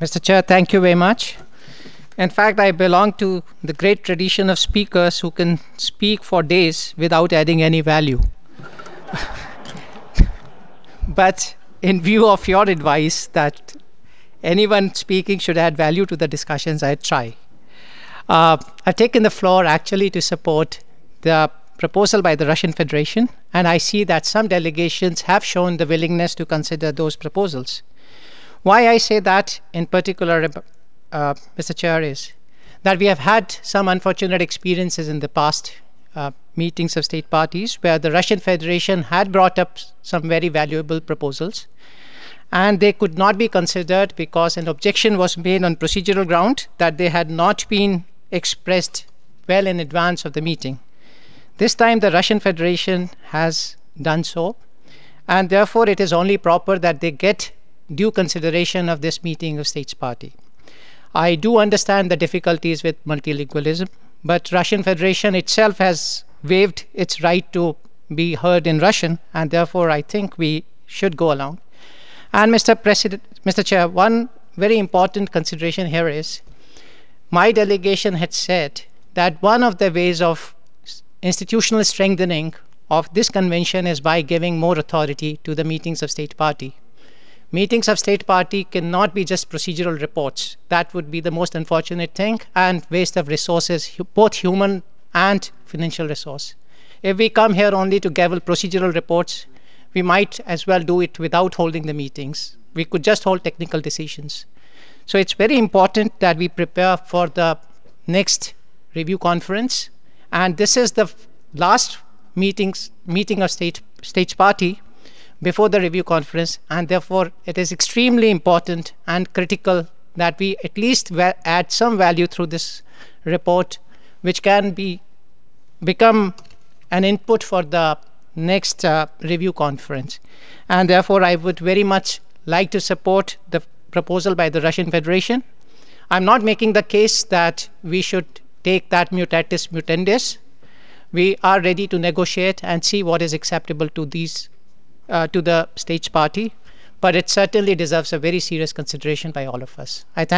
Mr. Chair, thank you very much. In fact, I belong to the great tradition of speakers who can speak for days without adding any value. But in view of your advice that anyone speaking should add value to the discussions, I try. I've taken the floor actually to support the proposal by the Russian Federation, and I see that some delegations have shown the willingness to consider those proposals. Why I say that in particular, Mr. Chair, is that we have had some unfortunate experiences in the past meetings of state parties where the Russian Federation had brought up some very valuable proposals and they could not be considered because an objection was made on procedural ground that they had not been expressed well in advance of the meeting. This time, the Russian Federation has done so, and therefore it is only proper that they get due consideration of this meeting of states party. I do understand the difficulties with multilingualism, but Russian Federation itself has waived its right to be heard in Russian, and therefore I think we should go along. And Mr. Chair, one very important consideration here is my delegation had said that one of the ways of institutional strengthening of this convention is by giving more authority to the meetings of state party. Meetings of state party cannot be just procedural reports. That would be the most unfortunate thing and waste of resources, both human and financial resource. If we come here only to gavel procedural reports, we might as well do it without holding the meetings. We could just hold technical decisions. So it's very important that we prepare for the next review conference. And this is the last meeting of states party before the review conference, and therefore it is extremely important and critical that we at least add some value through this report, which can become an input for the next review conference. And therefore, I would very much like to support the proposal by the Russian Federation. I'm not making the case that we should take that mutatis mutandis. We are ready to negotiate and see what is acceptable to the states party, but it certainly deserves a very serious consideration by all of us. I thank